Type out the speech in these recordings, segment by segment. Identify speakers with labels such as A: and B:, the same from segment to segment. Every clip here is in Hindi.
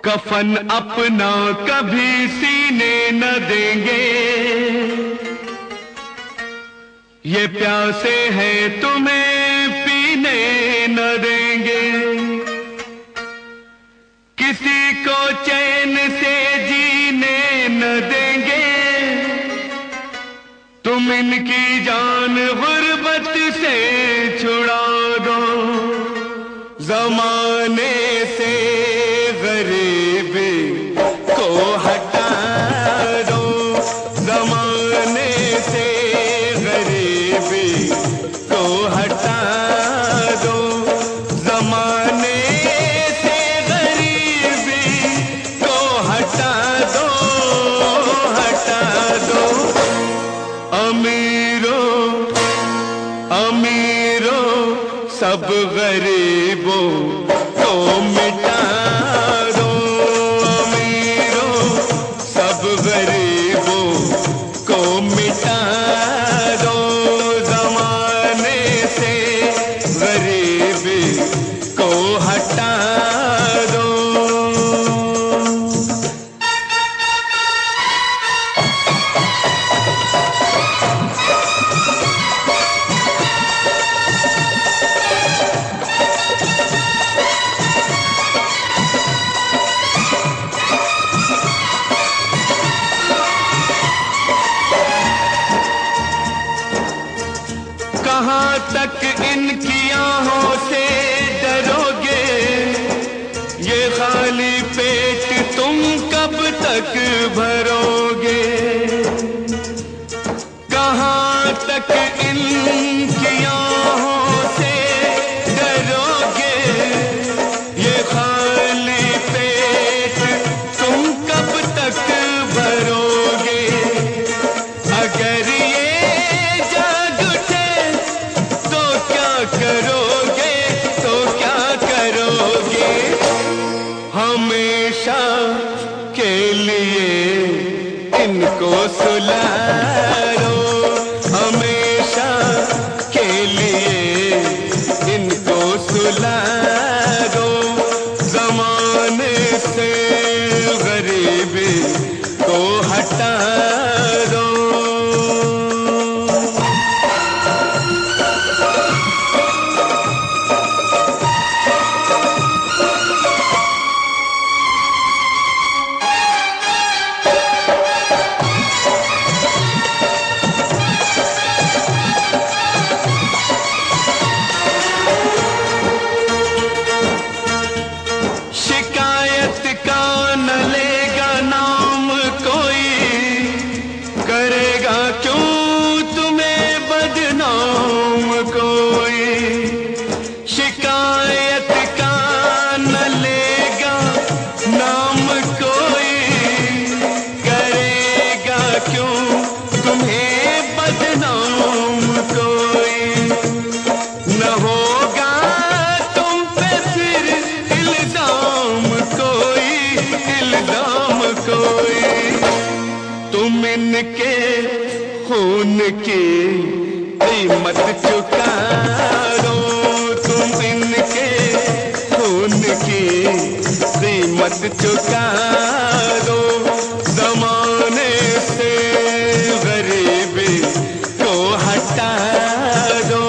A: कफन अपना कभी सीने न देंगे, ये प्यासे हैं तुम्हें पीने न देंगे। किसी को चैन से जीने न देंगे, तुम इनकी जान गुर्बत से छुड़ा दो। जमाने से गरीबी को हटा दो, जमाने से गरीबी को हटा दो, जमाने से गरीबी को हटा दो, हटा दो। अमीरों अमीरों सब गरीबों को मिटा दो, अमीरों सब गरीबों को मिटा दो, जमाने से गरीबी को हटा दो। कहाँ तक इनकी आहों से डरोगे, ये खाली पेट तुम कब तक भरोगे। कहाँ तक इनकी आहों से डरोगे, ये खाली पेट तुम कब तक भरोगे। अगर ये करोगे तो क्या करोगे, हमेशा के लिए इनको सुला लो, हमेशा के लिए इनको सुला दो। जमाने से गरीबी को हटा दो। शिकायत का न लेगा नाम कोई, करेगा क्यों तुम्हें बदनाम कोई। शिकायत का न लेगा नाम कोई, करेगा क्यों तुम्हें बदनाम कोई। न होगा तुम पे फिर इल्जाम कोई, इल्जाम कोई। तुम इनके खून की कीमत चुका दो, तुम इनके खून की कीमत चुका दो। जमाने से गरीबी को हटा दो।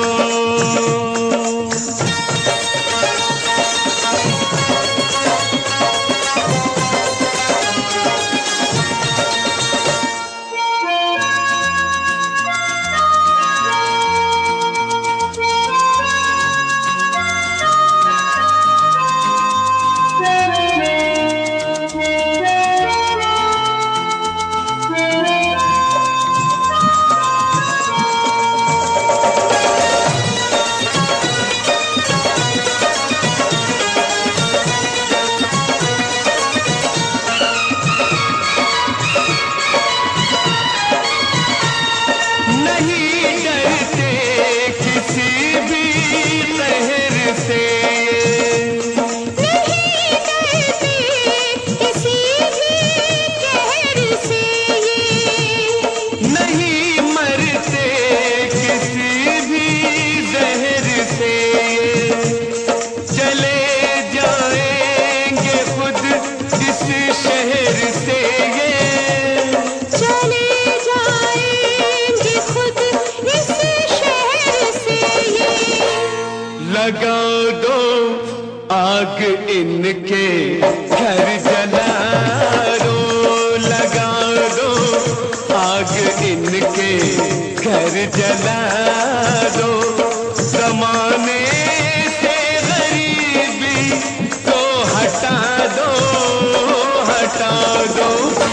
A: आग इनके घर जला दो, लगा दो आग इनके घर जला दो। जमाने से गरीबी को हटा दो, हटा दो।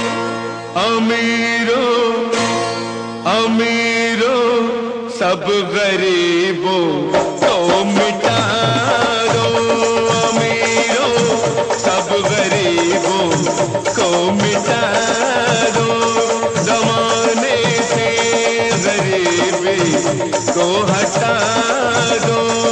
A: अमीरों अमीरों सब गरीबों को मिटा दो, अमीरों सब गरीबों को मिटा दो। जमाने से गरीबी को हटा दो।